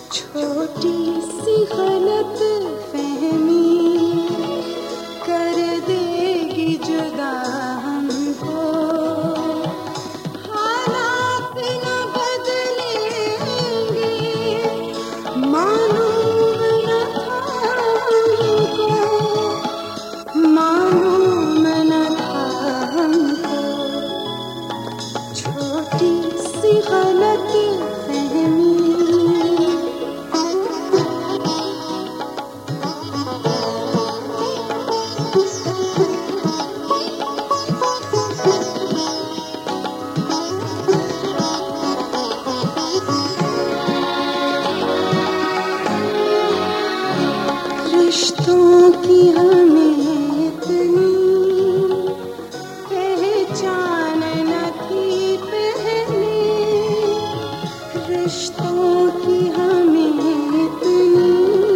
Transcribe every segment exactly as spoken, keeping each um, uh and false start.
छोटी सी गलत फहमी कर देगी जुदा हमको। हालात न बदलेंगे, मालूम न था हमको, मालूम न था हमको। छोटी सी गलत फहमी। रिश्तों की हमें इतनी पहचान न थी पहले, रिश्तों की हमें इतनी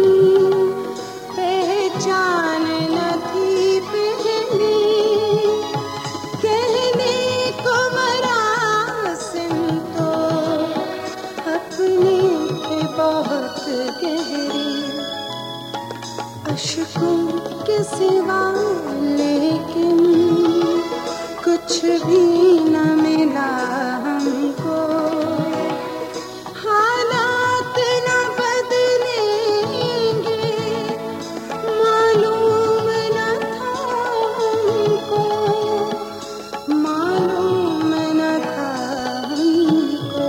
पहचान न थी पहले। कहने को मरासिम तो अपने थे बहुत गहरे, अश्कों के सिवा लेकिन कुछ भी न मिला हमको। हालात न बदलेंगे, मालूम न था हमको, मालूम न था हमको।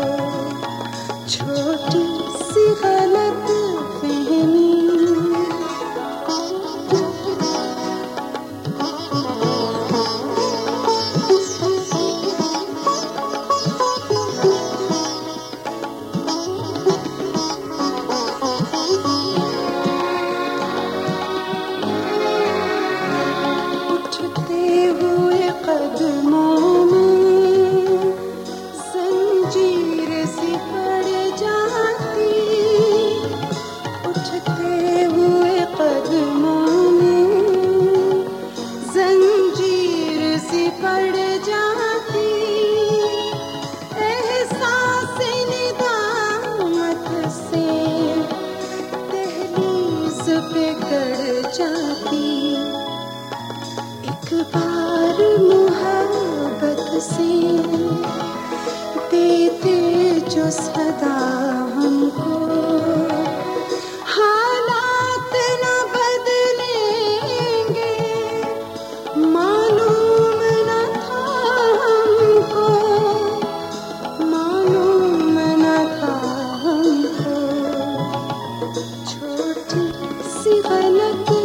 छोटी सी गलत फहमी। कदमों में जंजीर सी पड़ जाती, उठते हुए कदमों में जंजीर सी पड़ जाती। एहसास निदामत से दहलीज पे गड़ जाती। एक बार मोहब्बत से देते जो सदा हमको, हालात न बदलेंगे, मालूम न था हमको, मालूम न था हमको। छोटी सी गलती